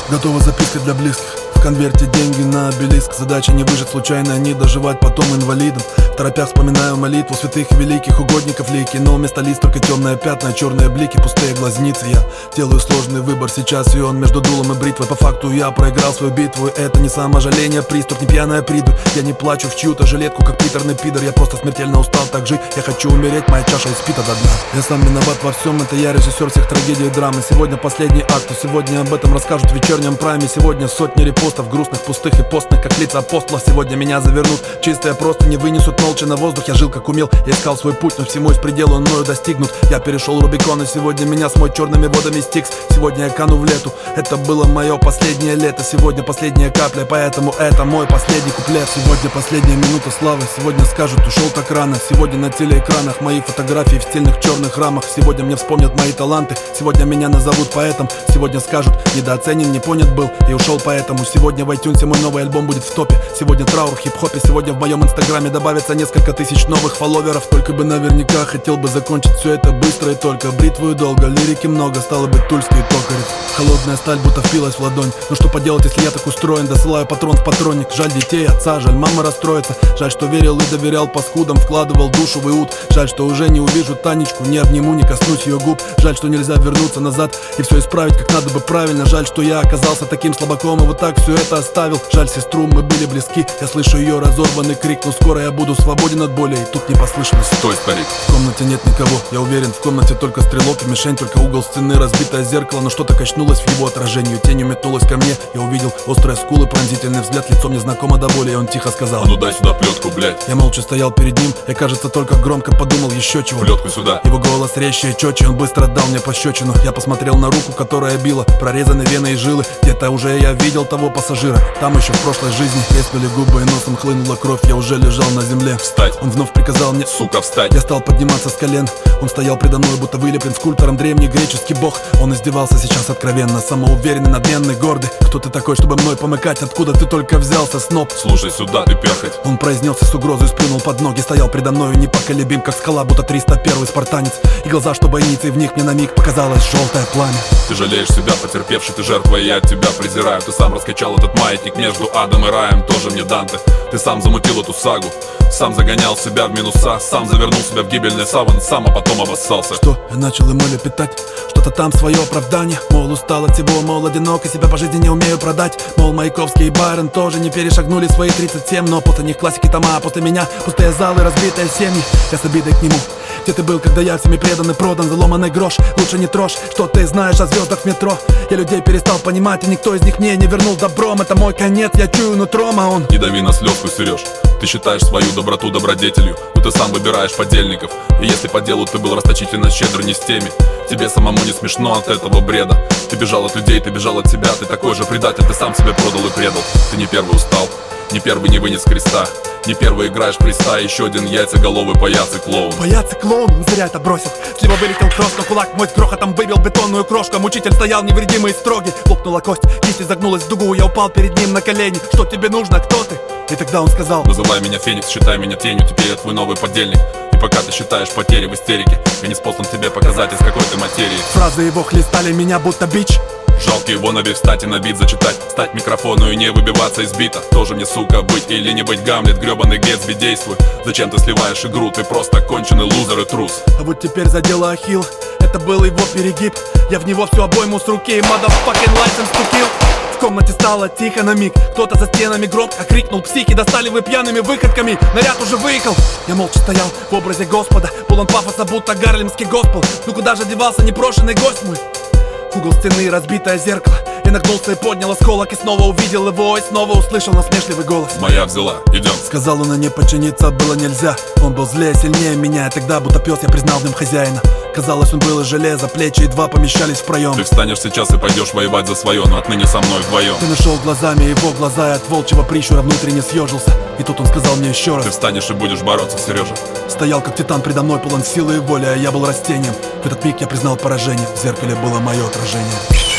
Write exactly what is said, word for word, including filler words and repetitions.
Готова записка для близких. В конверте деньги на обелиск. Задача не выжить случайно, не доживать потом инвалидом. В торопях вспоминаю молитву святых и великих угодников лики. Но вместо лист только темные пятна, черные блики, пустые глазницы. Я делаю сложный выбор сейчас, и он между дулом и бритвой. По факту я проиграл свою битву. Это не саможаление, приступ, не пьяная придурь. Я не плачу в чью-то жилетку, как приторный пидор. Я просто смертельно устал так жить. Я хочу умереть, моя чаша испита до дна. Я сам виноват во всем, это я режиссер всех трагедий и драмы. Сегодня последний акт, и сегодня об этом расскажут в вечернем прайме. Сегодня сотни репостов, грустных, пустых и постных, как лица апостола. Сегодня меня завернут, чистые просто не вынесут молча на воздух. Я жил как умел, я искал свой путь, но всему есть предел, он мною достигнут. Я перешел Рубикон, и сегодня меня смоет черными водами Стикс. Сегодня я кану в лету, это было мое последнее лето. Сегодня последняя капля, поэтому это мой последний куплет. Сегодня последняя минута славы, сегодня скажут, ушел так рано. Сегодня на телеэкранах мои фотографии в стильных черных рамах. Сегодня мне вспомнят мои таланты, сегодня меня назовут поэтом. Сегодня скажут, недооценен, не понят был и ушел поэтому. Сегодня в iTunes мой новый альбом будет в топе. Сегодня траур в хип-хопе, сегодня в моем инстаграме добавится несколько тысяч новых фолловеров. Только бы наверняка хотел бы закончить все это быстро и только. Бритву и долго, лирики много, стало быть тульский токарев. Холодная сталь будто впилась в ладонь. Ну что поделать, если я так устроен? Досылаю патрон в патронник. Жаль детей, отца, жаль мама расстроится. Жаль, что верил и доверял паскудам, вкладывал душу в иуд. Жаль, что уже не увижу Танечку, не обниму, не коснусь ее губ. Жаль, что нельзя вернуться назад и все исправить как надо бы правильно. Жаль, что я оказался таким слабаком и вот так все это оставил. Жаль, сестру, мы были близки. Я слышу ее разорванный крик, но скоро я буду свободен от боли. И тут не послышалось: стой, старик. В комнате нет никого, я уверен, в комнате только стрелок и мишень. Только угол стены, разбитое зеркало, но что-то качнулось в его отражении. Тенью метнулась ко мне, я увидел острые скулы, пронзительный взгляд, лицо мне знакомо до боли. И он тихо сказал: а ну дай сюда плетку, блядь. Я молча стоял перед ним, я, кажется, только громко подумал еще чего. Плетку сюда. Его голос резче и четче, он быстро отдал мне пощечину. Я посмотрел на руку, которая била, прорезаны вены и жилы. Где-то уже я видел того пассажира, там еще в прошлой жизни. Треснули губы и носом хлынула кровь, я уже лежал на земле. Встать. Он вновь приказал мне: сука, встать. Я стал подниматься с колен. Он стоял предо мной, будто вылеплен скульптором, древний греческий бог. Он издевался сейчас откровенно, самоуверенный, надменный, гордый. Кто ты такой, чтобы мной помыкать? Откуда ты только взялся, сноб? Слушай сюда, ты перхоть. Он произнес с угрозой, сплюнул под ноги. Стоял предо мною непоколебим, как скала, будто триста первый спартанец. И глаза, что бойницы, и в них мне на миг показалось желтое пламя. Ты жалеешь себя, потерпевший, ты жертва, и я от тебя презираю. Ты сам раскачал этот маятник между адом и раем, тоже мне Данте. Ты сам замутил эту сагу, сам загонял себя в минуса, сам завернул себя в гибельный саван, сам, а потом обоссался. Что? Я начал ему лепетать что-то там, свое оправдание. Мол, устал от всего, мол, одиноко, себя по жизни не умею продать. Мол, Маяковский и Байрон тоже не перешагнули свои тридцать семь. Но после них классики тома, а после меня пустые залы, разбитые семьи. Я с обидой к нему: где ты был, когда я всеми предан и продан? Заломанный грош, лучше не трожь, что ты знаешь о звездах в метро. Я людей перестал понимать, и никто из них мне не вернул добром. Это мой конец, я чую нутром, а он: не дави на слезку, Сереж. Ты считаешь свою доброту добродетелью, но ты сам выбираешь подельников. И если по делу ты был расточительно щедр не с теми, тебе самому не смешно от этого бреда. Ты бежал от людей, ты бежал от себя, ты такой же предатель, ты сам себя продал и предал. Ты не первый устал, не первый не вынес креста, не первый играешь приста, еще один яйцеголовый паяц и клоун. Паяц и клоун, он зря это бросил. С него вылетел кросс, но кулак мой с грохотом выбил бетонную крошку. Мучитель стоял невредимый и строгий. Лопнула кость, кисть изогнулась в дугу, я упал перед ним на колени. Что тебе нужно, кто ты? И тогда он сказал: называй меня Феникс, считай меня тенью, теперь я твой новый подельник. И пока ты считаешь потери в истерике, я не способен тебе показать, из какой ты материи. Фразы его хлестали меня будто бич. Жалко его на бит встать и на бит зачитать, стать микрофону и не выбиваться из бита. Тоже мне, сука, быть или не быть, Гамлет, гребаный Гэтсби, действуй. Зачем ты сливаешь игру, ты просто конченый лузер и трус. А вот теперь задело Ахилл, это был его перегиб. Я в него всю обойму с руки, motherfucking license to kill. В комнате стало тихо на миг, кто-то за стенами громко крикнул: психи, достали вы пьяными выходками, наряд уже выехал. Я молча стоял в образе Господа, полон пафоса, будто гарлемский госпел. Ну куда же девался непрошенный гость мой? Угол стены, разбитое зеркало. Я нагнулся и поднял осколок, и снова увидел его, и снова услышал насмешливый голос: моя взяла, идем. Сказал он, а не подчиниться было нельзя. Он был злее, сильнее меня, и тогда будто пес я признал в нем хозяина. Казалось, он был из железа, плечи едва помещались в проем. Ты встанешь сейчас и пойдешь воевать за свое, но отныне со мной вдвоем. Ты нашел глазами его глаза, и от волчьего прищура внутренне съежился. И тут он сказал мне еще раз: ты встанешь и будешь бороться, Сережа. Стоял как титан предо мной, полон силы и воли, а я был растением. В этот миг я признал поражение, в зеркале было мое отражение.